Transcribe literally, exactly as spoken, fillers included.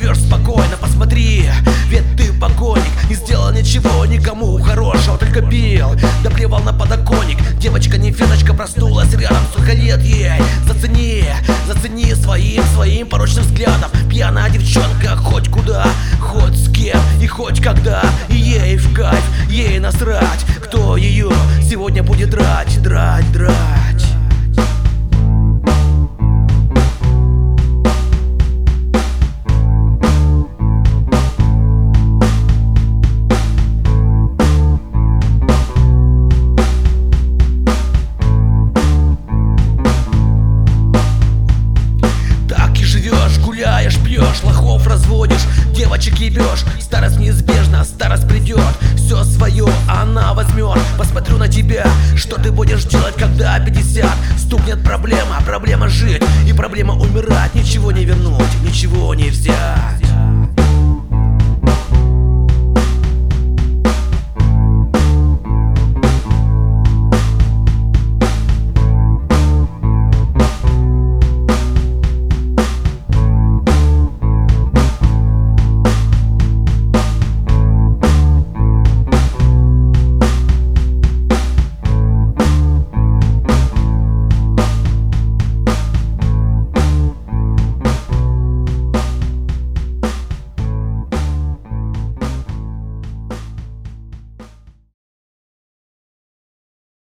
живешь спокойно, посмотри, ведь ты покойник. Не сделал ничего никому хорошего, только пил, да плевал на подоконник. Девочка не феночка проснулась рядом, сколько лет ей. Зацени, зацени своим, своим порочным взглядом. Пьяная девчонка хоть куда, хоть с кем и хоть когда. И ей в кайф, ей насрать, кто ее сегодня будет драть, драть, драть. Гуляешь, пьешь, лохов разводишь, девочек ебешь. Старость неизбежна, старость придет, все свое она возьмет. Посмотрю на тебя, что ты будешь делать, когда пятьдесят стукнет проблема. Проблема жить и проблема умирать, ничего не вернуть, ничего не взять.